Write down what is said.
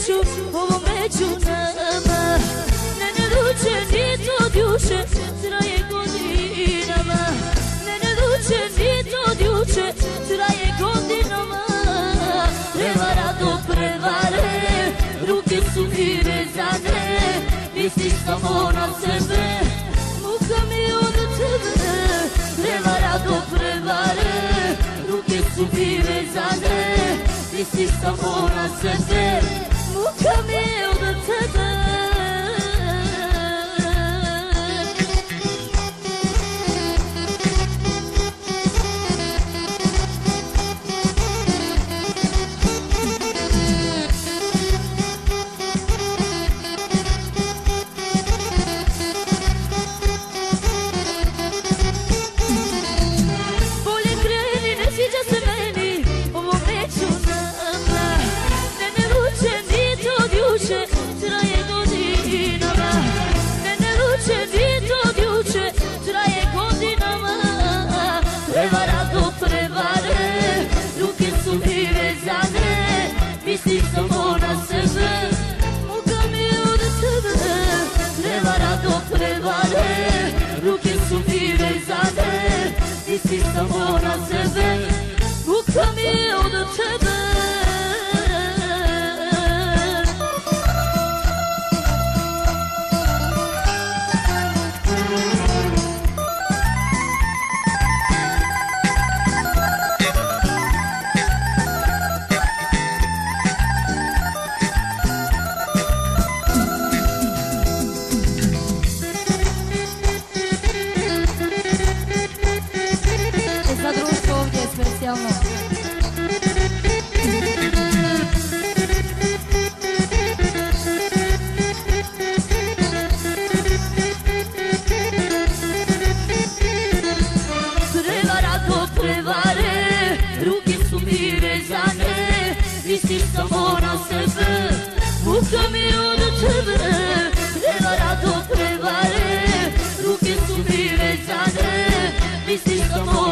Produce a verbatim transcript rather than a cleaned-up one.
neću, ovo među nama. Ne, ne luče, nije to od juče, traje godinama. Ne, ne luče, nije to od juče, traje godinama. Prevara do prevare, ruke su mi vezane, misliš samo na sebe, muka mi od tebe. Prevara do prevare, ruke su mi vezane, misliš samo na sebe, muka mi od tebe. Misliš samo na sebe, muka mi od tebe. Prevara do prevare, ruke su mi vezane, misliš samo na sebe, muka mi od tebe. Misliš samo na sebe, muka mi od tebe. Prevara do prevare, ruke su mi vezane, misliš samo